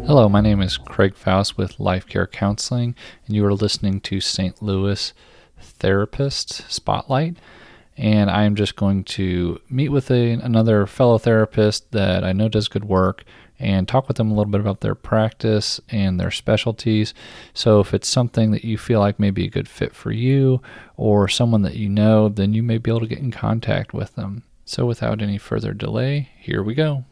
Hello, my name is Craig Faust with Life Care Counseling, and you are listening to St. Louis Therapist Spotlight. And I am just going to meet with another fellow therapist that I know does good work and talk with them a little bit about their practice and their specialties. So if it's something that you feel like may be a good fit for you or someone that you know, then you may be able to get in contact with them. So without any further delay, here we go.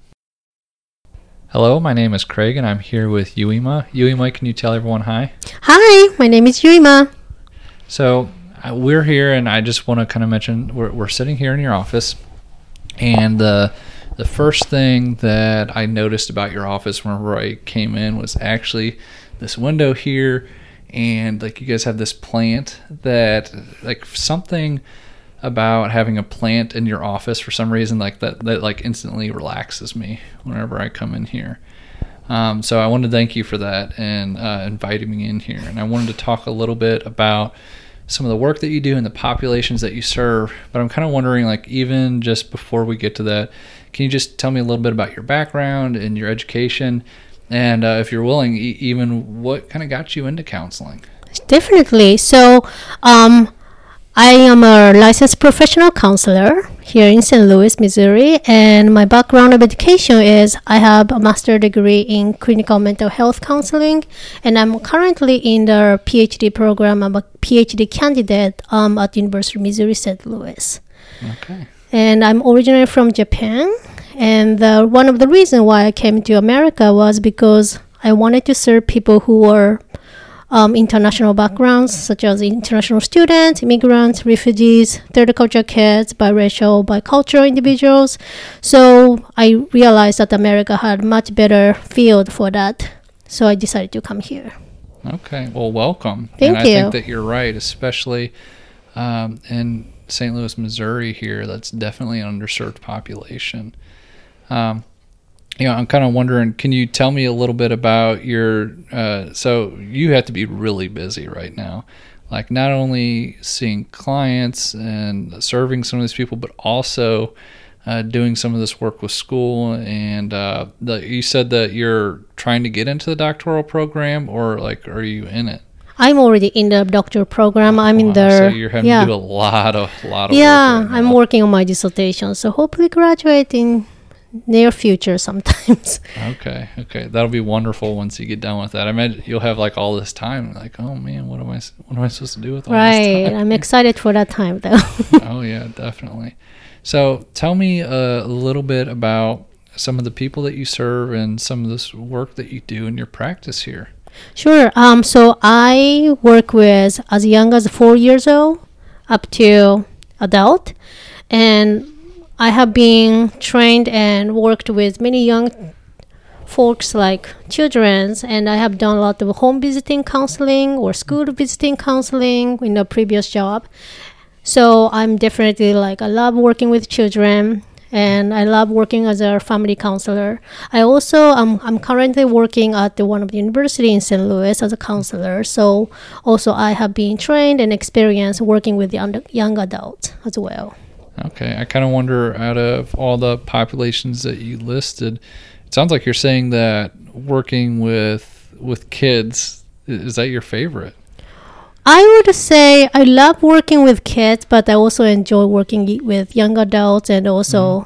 Hello, my name is Craig, and I'm here with Yuima. Yuima, can you tell everyone hi? Hi, my name is Yuima. So we're here, and I just want to kind of mention we're sitting here in your office, and the first thing that I noticed about your office whenever I came in was actually this window here, and like you guys have this plant that like something about having a plant in your office for some reason like that like instantly relaxes me whenever I come in here. So I wanted to thank you for that and inviting me in here. And I wanted to talk a little bit about some of the work that you do and the populations that you serve. But I'm kind of wondering, like, even just before we get to that, can you just tell me a little bit about your background and your education? And if you're willing, even what kind of got you into counseling? Definitely. So, I am a licensed professional counselor here in St. Louis, Missouri, and my background of education is I have a master's degree in clinical mental health counseling, and I'm currently in the PhD program. I'm a PhD candidate at University of Missouri, St. Louis. Okay. And I'm originally from Japan, and one of the reasons why I came to America was because I wanted to serve people who were international backgrounds, such as international students, immigrants, refugees, third culture kids, biracial, bicultural individuals. So I realized that America had much better field for that. So I decided to come here. Okay. Well, welcome. Thank and you. I think that you're right, especially in St. Louis, Missouri here. That's definitely an underserved population. I'm kind of wondering, can you tell me a little bit about your, so you have to be really busy right now, like not only seeing clients and serving some of these people, but also doing some of this work with school. And you said that you're trying to get into the doctoral program, or like, are you in it? I'm already in the doctoral program. I'm in the... So you're having to do a lot of work right I'm now. working on my dissertation. So hopefully graduate in near future sometimes. Okay. That'll be wonderful once you get done with that. I imagine you'll have like all this time, like, oh man, what am I supposed to do with all this time? I'm excited for that time though. Oh yeah, definitely. So tell me a little bit about some of the people that you serve and some of this work that you do in your practice here. Sure. So I work with as young as 4 years old up to adult, and I have been trained and worked with many young folks like children, and I have done a lot of home visiting counseling or school visiting counseling in a previous job. So I'm definitely I love working with children, and I love working as a family counselor. I also I'm currently working at one of the university in St. Louis as a counselor. So also I have been trained and experienced working with the young adults as well. Okay, I kind of wonder, out of all the populations that you listed, it sounds like you're saying that working with kids, is that your favorite? I would say I love working with kids, but I also enjoy working with young adults and also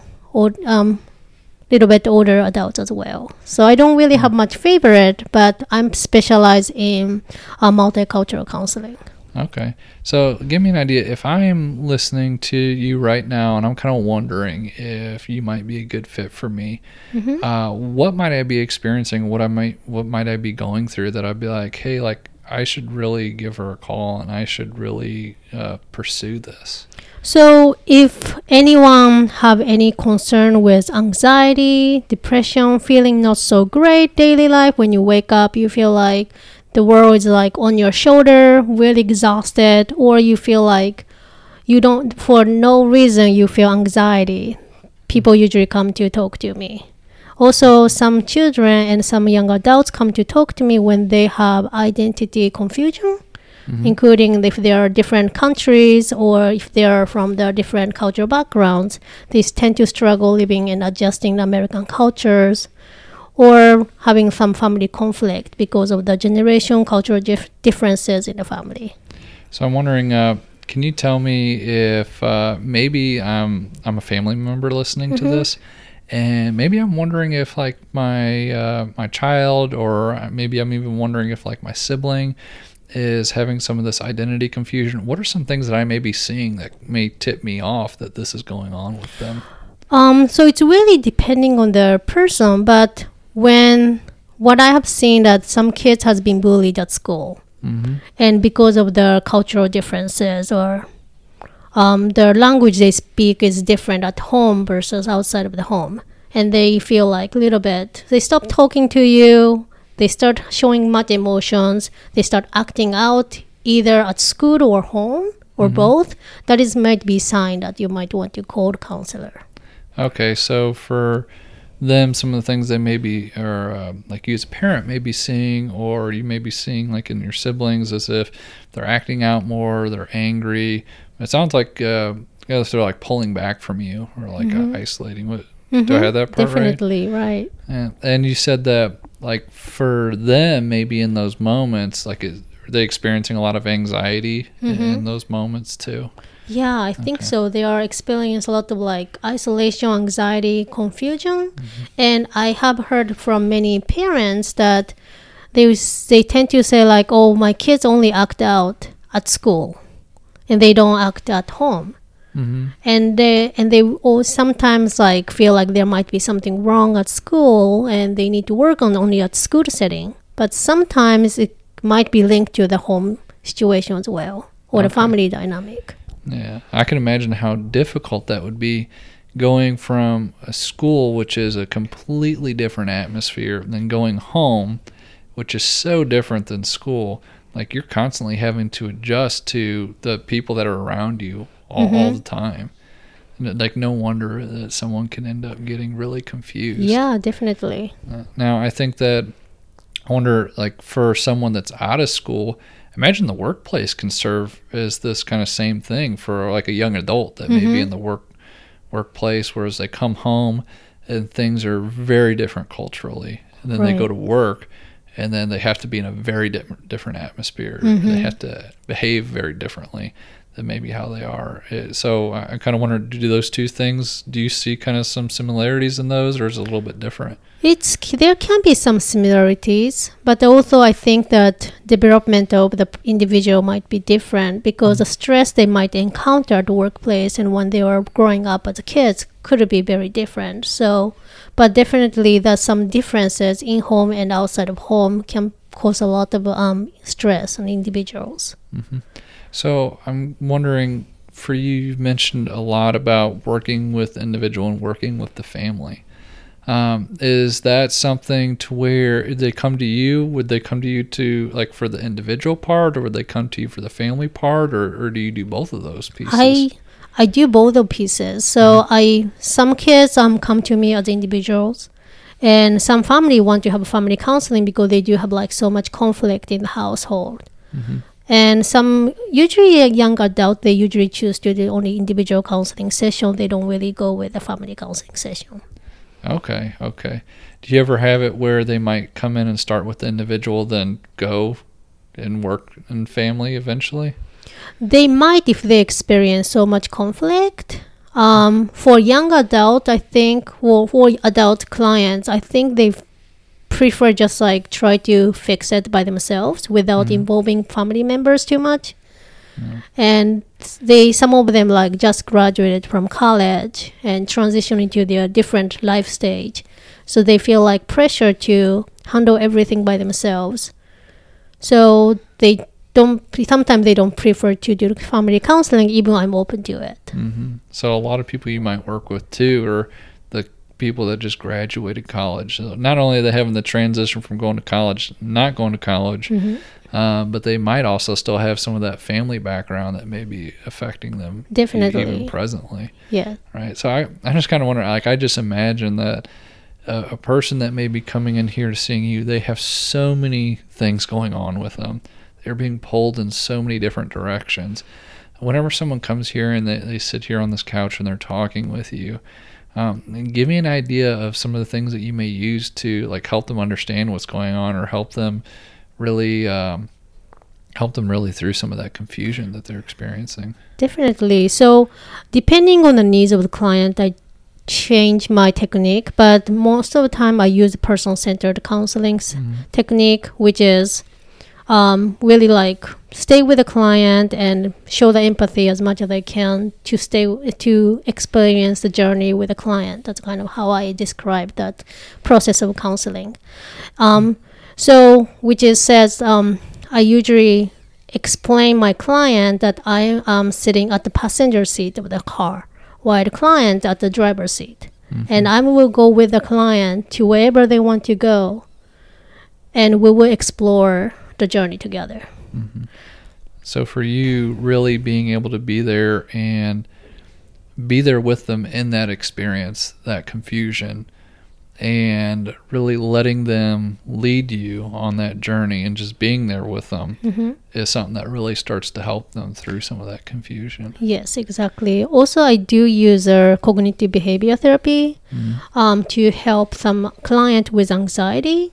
little bit older adults as well. So I don't really have much favorite, but I'm specialized in multicultural counseling. Okay. So give me an idea. If I am listening to you right now and I'm kind of wondering if you might be a good fit for me, what might I be experiencing? What might I be going through that I'd be like, hey, like I should really give her a call and I should really pursue this? So if anyone have any concern with anxiety, depression, feeling not so great daily life, when you wake up, you feel like the world is like on your shoulder, really exhausted, or you feel like you don't, for no reason, you feel anxiety, people usually come to talk to me. Also, some children and some young adults come to talk to me when they have identity confusion, including if they are different countries or if they are from the different cultural backgrounds. They tend to struggle living and adjusting to American cultures. or having some family conflict because of the generation cultural differences in the family. So I'm wondering, can you tell me if maybe I'm a family member listening to this, and maybe I'm wondering if like my child, or maybe I'm even wondering if like my sibling is having some of this identity confusion. What are some things that I may be seeing that may tip me off that this is going on with them? So it's really depending on the person, but what I have seen that some kids has been bullied at school, and because of the cultural differences or the language they speak is different at home versus outside of the home, and they feel like a little bit, they stop talking to you, they start showing much emotions, they start acting out either at school or home or both. That is might be a sign that you might want to call a counselor. Okay, so for them, some of the things they may be, or like you as a parent may be seeing, or you may be seeing like in your siblings, as if they're acting out more, they're angry. It sounds like they're like pulling back from you, or like isolating. Do I have that part Definitely, right? And you said that like for them, maybe in those moments, like are they experiencing a lot of anxiety in those moments too? Yeah, I think so. They are experiencing a lot of like isolation, anxiety, confusion. And I have heard from many parents that they tend to say like, oh, my kids only act out at school and they don't act at home. And they all sometimes like feel like there might be something wrong at school and they need to work on only at school setting. But sometimes it might be linked to the home situation as well, or the family dynamic. Yeah, I can imagine how difficult that would be, going from a school, which is a completely different atmosphere, than going home, which is so different than school. Like you're constantly having to adjust to the people that are around you all the time. And like no wonder that someone can end up getting really confused. Yeah, definitely. Now, I think that I wonder, like for someone that's out of school, imagine the workplace can serve as this kind of same thing for like a young adult that may be in the workplace, whereas they come home and things are very different culturally, and then they go to work and then they have to be in a very different atmosphere. They have to behave very differently than maybe how they are. So I kind of wonder, do those two things, do you see kind of some similarities in those, or is it a little bit different? There can be some similarities, but also I think that development of the individual might be different because the stress they might encounter at the workplace and when they are growing up as kids could be very different. So, but definitely there's some differences in home and outside of home can cause a lot of stress on individuals. So I'm wondering, for you mentioned a lot about working with the individual and working with the family. Is that something to where they come to you? Would they come to you to like for the individual part, or would they come to you for the family part, or do you do both of those pieces? I do both of pieces. So some kids come to me as individuals, and some family want to have family counseling because they do have like so much conflict in the household. And some, usually a young adult, they usually choose to do only individual counseling session. They don't really go with a family counseling session. Okay. Do you ever have it where they might come in and start with the individual, then go and work in family eventually? They might if they experience so much conflict. For young adult, I think, for adult clients, I think they prefer just like try to fix it by themselves without involving family members too much. And some of them like just graduated from college and transition into their different life stage, so they feel like pressure to handle everything by themselves, so sometimes they don't prefer to do family counseling, even I'm open to it. So a lot of people you might work with too are the people that just graduated college. So not only are they having the transition from going to college, not going to college, but they might also still have some of that family background that may be affecting them. Definitely. Even presently. Yeah. Right. So I just kind of wonder, like, I just imagine that a person that may be coming in here to seeing you, they have so many things going on with them. They're being pulled in so many different directions. Whenever someone comes here and they sit here on this couch and they're talking with you, And give me an idea of some of the things that you may use to like help them understand what's going on, or help them really through some of that confusion that they're experiencing. Definitely. So depending on the needs of the client, I change my technique, but most of the time I use person-centered counseling technique, which is really like stay with the client and show the empathy as much as I can to experience the journey with the client. That's kind of how I describe that process of counseling. So which is says I usually explain my client that I am sitting at the passenger seat of the car while the client at the driver's seat. And I will go with the client to wherever they want to go, and we will explore the journey together. So for you, really being able to be there and be there with them in that experience, that confusion, and really letting them lead you on that journey and just being there with them is something that really starts to help them through some of that confusion. Yes, exactly. Also, I do use cognitive behavior therapy to help some client with anxiety.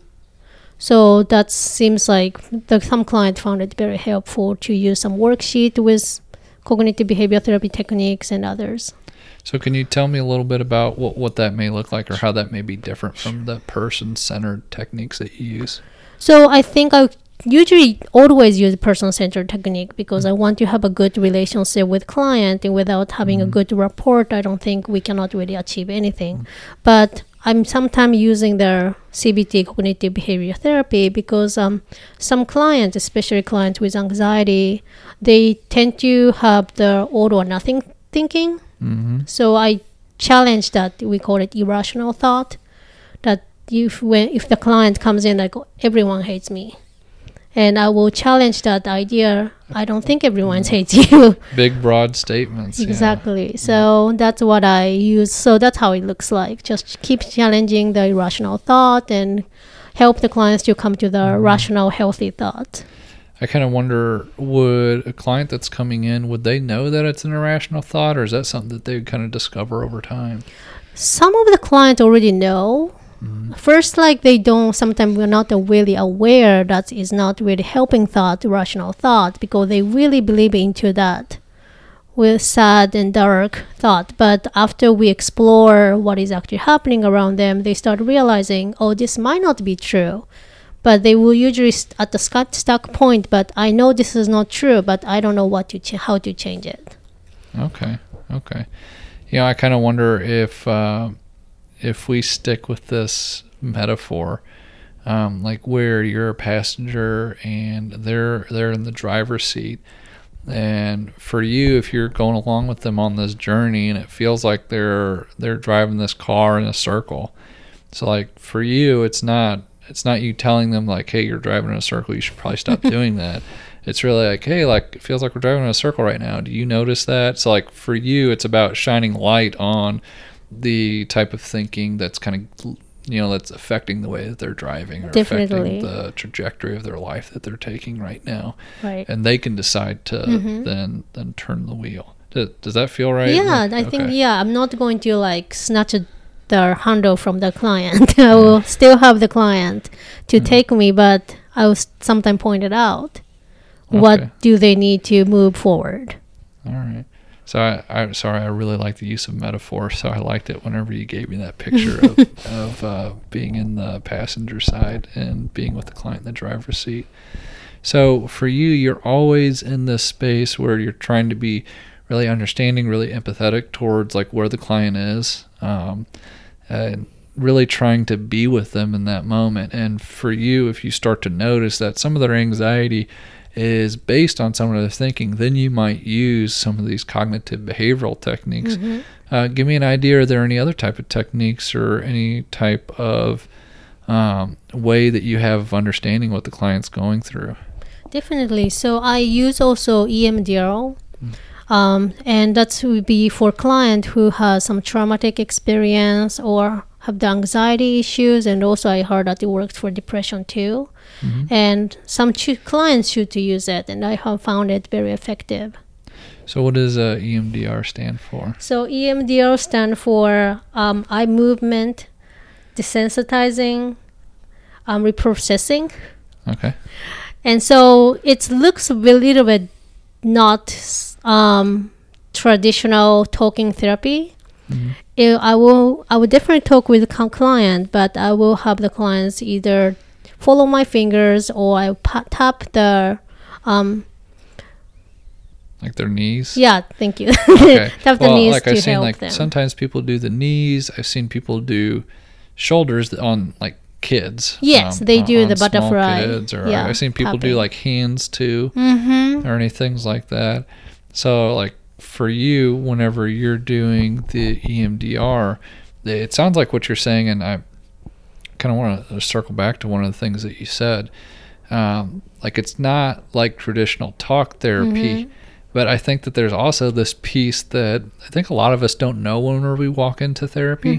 So that seems like some client found it very helpful to use some worksheet with cognitive behavior therapy techniques and others. So can you tell me a little bit about what that may look like, or how that may be different from the person-centered techniques that you use? So I think I usually always use person-centered technique because I want to have a good relationship with client, and without having a good rapport, I don't think we cannot really achieve anything. But I'm sometimes using their CBT, cognitive behavior therapy, because some clients, especially clients with anxiety, they tend to have the all or nothing thinking. So I challenge that. We call it irrational thought. That if the client comes in like, everyone hates me, and I will challenge that idea. I don't think everyone hates you. Big, broad statements. Exactly. Yeah. So that's what I use. So that's how it looks like. Just keep challenging the irrational thought and help the clients to come to the rational, healthy thought. I kind of wonder, would a client that's coming in, would they know that it's an irrational thought, or is that something that they would kind of discover over time? Some of the clients already know. First, like they don't, sometimes we're not really aware that is not really helping thought, rational thought, because they really believe into that with sad and dark thought. But after we explore what is actually happening around them, they start realizing, oh, this might not be true. But they will usually at the stuck point, but I know this is not true, but I don't know how to change it. Okay. Yeah, I kind of wonder if we stick with this metaphor, like where you're a passenger and they're in the driver's seat, and for you, if you're going along with them on this journey and it feels like they're driving this car in a circle, so like for you, it's not you telling them like, hey, you're driving in a circle, you should probably stop doing that. It's really like, hey, like it feels like we're driving in a circle right now. Do you notice that? So like for you, it's about shining light on the type of thinking that's kind of, that's affecting the way that they're driving, or affecting the trajectory of their life that they're taking right now. Right. And they can decide to then turn the wheel. Does that feel right? Yeah, I think, I'm not going to like snatch the handle from the client. I will still have the client to take me, but I will sometimes point it out. What do they need to move forward? All right. So I'm sorry, I really like the use of metaphor, so I liked it whenever you gave me that picture of being in the passenger side and being with the client in the driver's seat. So for you, you're always in this space where you're trying to be really understanding, really empathetic towards like where the client is, and really trying to be with them in that moment. And for you, if you start to notice that some of their anxiety is based on some of their thinking, then you might use some of these cognitive behavioral techniques. Give me an idea, are there any other type of techniques or any type of way that you have of understanding what the client's going through? Definitely. So I use also EMDR. And that would be for client who has some traumatic experience or have the anxiety issues, and also I heard that it works for depression too. And some clients choose to use it, and I have found it very effective. So what does EMDR stand for? So EMDR stand for eye movement desensitizing, reprocessing. Okay. And so it looks a little bit not traditional talking therapy. Mm-hmm. I will definitely talk with the client, but I will have the clients either follow my fingers or I tap the like their knees. Yeah, thank you. Okay. Tap the knees like to I've seen, help like them. sometimes people do the knees. I've seen people do shoulders on like kids. Yes, they do the small butterfly. Kids, or yeah, I've seen people tapping. do like hands too, Mm-hmm. or any things like that. So like for you, whenever you're doing the EMDR, it sounds like what you're saying, and I kind of want to circle back to one of the things that you said. Like it's not like traditional talk therapy, but I think that there's also this piece that I think a lot of us don't know when we walk into therapy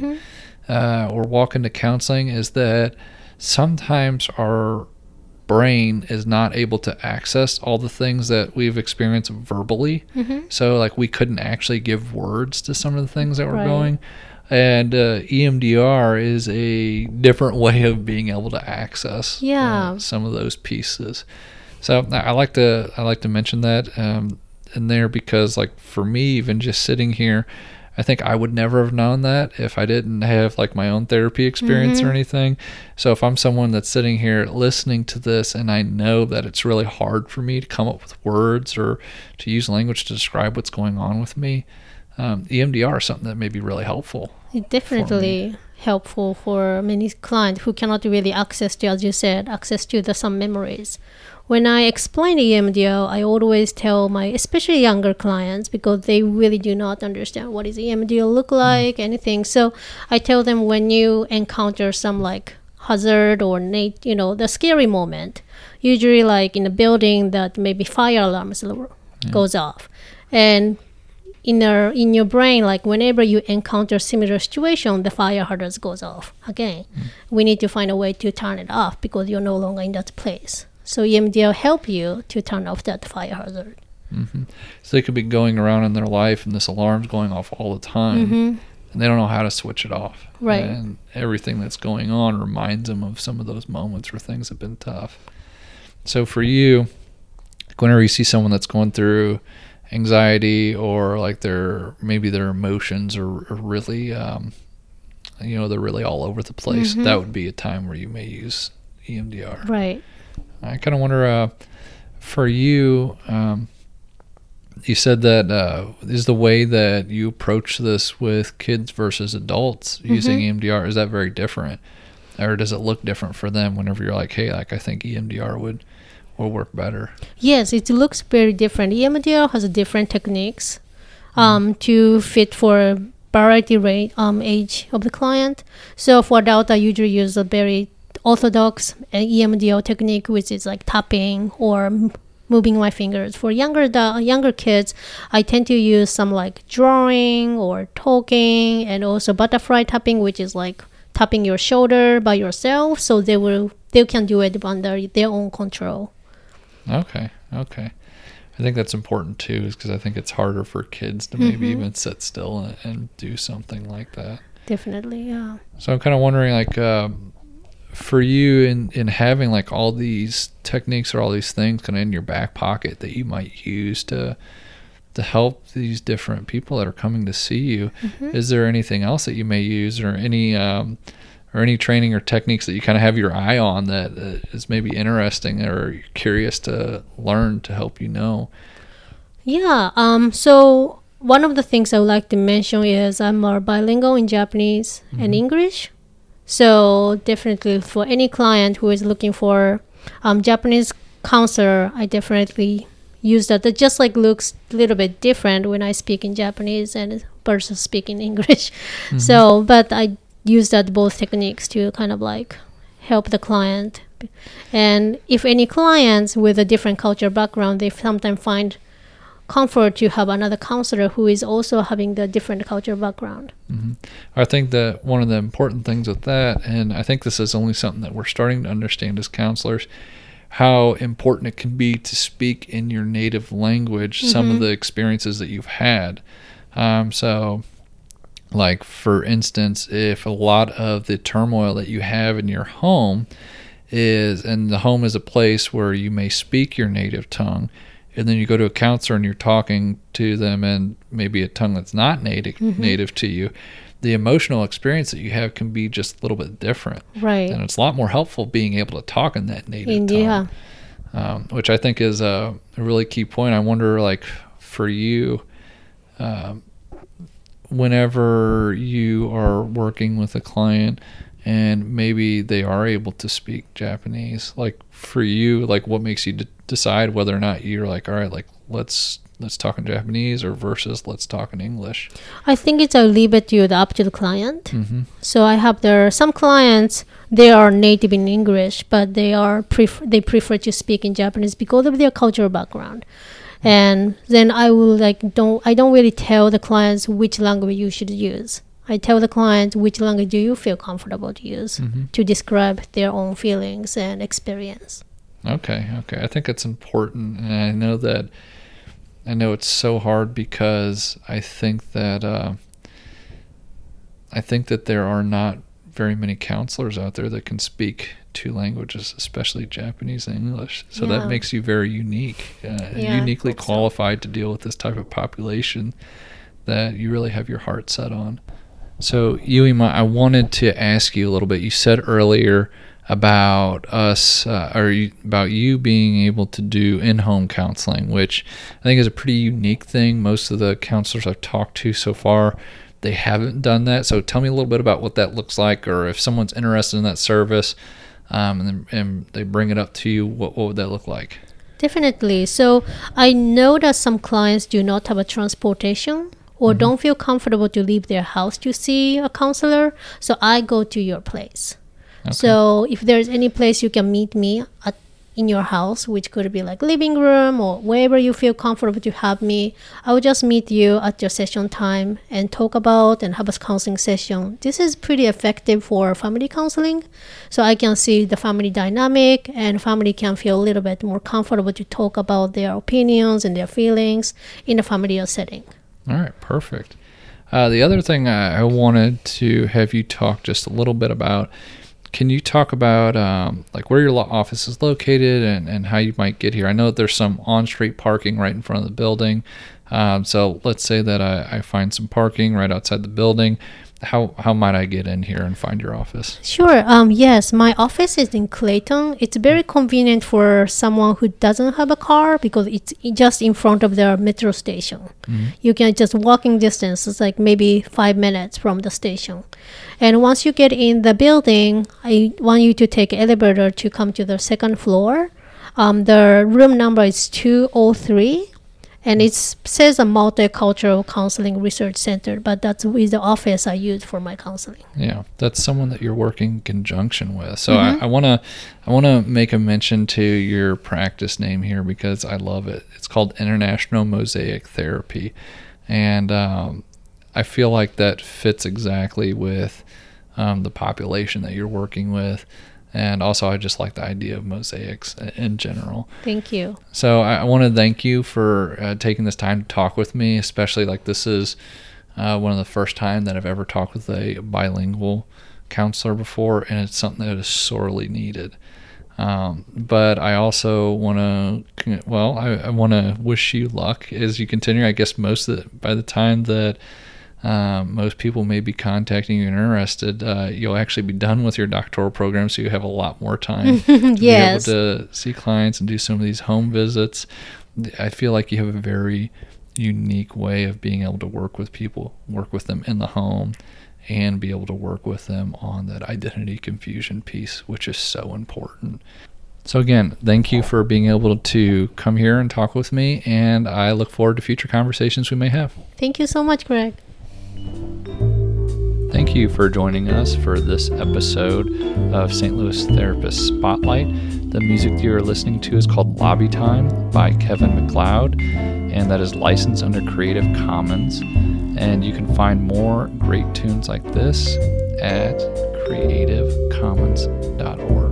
or walk into counseling, is that sometimes our brain is not able to access all the things that we've experienced verbally. So like we couldn't actually give words to some of the things that were going. And EMDR is a different way of being able to access some of those pieces. So I like to mention that in there, because like for me, even just sitting here, I think I would never have known that if I didn't have like my own therapy experience or anything. So if I'm someone that's sitting here listening to this and I know that it's really hard for me to come up with words or to use language to describe what's going on with me, EMDR is something that may be really helpful. It's definitely helpful for many clients who cannot really access to, as you said, access to some memories. When I explain EMDR, I always tell my especially younger clients, because they really do not understand what is EMDR look like, anything. So I tell them, when you encounter some like hazard or the scary moment, usually like in a building that maybe fire alarms goes off, and in your brain, like whenever you encounter similar situation, the fire hazard goes off again. We need to find a way to turn it off because you're no longer in that place. So EMDR help you to turn off that fire hazard. So they could be going around in their life and this alarm's going off all the time, and they don't know how to switch it off. Right. And everything that's going on reminds them of some of those moments where things have been tough. So for you, whenever you see someone that's going through anxiety, or like their emotions are really they're really all over the place, that would be a time where you may use EMDR. Right. I kind of wonder, for you, you said that is the way that you approach this with kids versus adults using EMDR, is that very different, or does it look different for them whenever you're like, hey, like I think EMDR would work better? Yes, it looks very different. EMDR has different techniques to fit for variety rate age of the client. So for adult, I usually use a very orthodox EMDR technique, which is like tapping or moving my fingers. For younger kids, I tend to use some like drawing or talking, and also butterfly tapping, which is like tapping your shoulder by yourself, so they can do it under their own control. Okay. I think that's important too, because I think it's harder for kids to maybe even sit still and do something like that. Definitely, yeah. So I'm kind of wondering, like, for you in having like all these techniques or all these things kind of in your back pocket that you might use to help these different people that are coming to see you, is there anything else that you may use, or any training or techniques that you kind of have your eye on that is maybe interesting or you're curious to learn to help you know? Yeah. So one of the things I would like to mention is I'm more bilingual in Japanese and English. So definitely for any client who is looking for Japanese counselor, I definitely use that. It just like looks a little bit different when I speak in Japanese and versus speaking English. So, but I use that both techniques to kind of like help the client. And if any clients with a different culture background, they sometimes find comfort to have another counselor who is also having the different culture background. I think that one of the important things with that, and I think this is only something that we're starting to understand as counselors, how important it can be to speak in your native language, some of the experiences that you've had. So, like, for instance, if a lot of the turmoil that you have in your home and the home is a place where you may speak your native tongue, and then you go to a counselor and you're talking to them in maybe a tongue that's not native to you, the emotional experience that you have can be just a little bit different. Right. And it's a lot more helpful being able to talk in that native tongue. Which I think is a really key point. I wonder, like, for you, whenever you are working with a client and maybe they are able to speak Japanese, like, for you, like, what makes you decide whether or not you're like, all right, like, let's talk in Japanese or versus let's talk in English? I think it's a leave it up to the client. So I have some clients, they are native in English, but they prefer to speak in Japanese because of their cultural background. And then I don't really tell the clients which language you should use. I tell the client which language do you feel comfortable to use to describe their own feelings and experience. Okay. I think it's important, and I know it's so hard because I think that there are not very many counselors out there that can speak two languages, especially Japanese and English. So that makes you very unique, uniquely qualified to deal with this type of population that you really have your heart set on. So, Yuima, I wanted to ask you a little bit. You said earlier about about you being able to do in-home counseling, which I think is a pretty unique thing. Most of the counselors I've talked to so far, they haven't done that. So tell me a little bit about what that looks like, or if someone's interested in that service, and they bring it up to you, what would that look like? Definitely. So I know that some clients do not have a transportation or don't feel comfortable to leave their house to see a counselor. So I go to your place. Okay. So if there's any place you can meet me in your house, which could be like living room or wherever you feel comfortable to have me, I will just meet you at your session time and talk about and have a counseling session. This is pretty effective for family counseling. So I can see the family dynamic, and family can feel a little bit more comfortable to talk about their opinions and their feelings in a familiar setting. All right, perfect. The other thing I wanted to have you talk just a little bit about, can you talk about like where your office is located and how you might get here? I know that there's some on-street parking right in front of the building. So let's say that I find some parking right outside the building. How might I get in here and find your office? Sure. Yes, my office is in Clayton. It's very convenient for someone who doesn't have a car because it's just in front of the metro station. You can just walking distance. It's like maybe 5 minutes from the station. And once you get in the building, I want you to take an elevator to come to the second floor. The room number is 203. And it says a multicultural counseling research center, but that's with the office I use for my counseling. Yeah, that's someone that you're working in conjunction with. So I wanna make a mention to your practice name here because I love it. It's called International Mosaic Therapy, and I feel like that fits exactly with the population that you're working with. And also, I just like the idea of mosaics in general. Thank you. So I want to thank you for taking this time to talk with me, especially like this is one of the first time that I've ever talked with a bilingual counselor before, and it's something that is sorely needed. But I also want to, I want to wish you luck as you continue. I guess by the time that most people may be contacting you and interested, you'll actually be done with your doctoral program, so you have a lot more time to be able to see clients and do some of these home visits. I feel like you have a very unique way of being able to work with people, work with them in the home, and be able to work with them on that identity confusion piece, which is so important. So again, thank you for being able to come here and talk with me, and I look forward to future conversations we may have. Thank you so much, Greg. Thank you for joining us for this episode of St. Louis Therapist Spotlight. The music that you're listening to is called Lobby Time by Kevin MacLeod, and that is licensed under Creative Commons. And you can find more great tunes like this at creativecommons.org.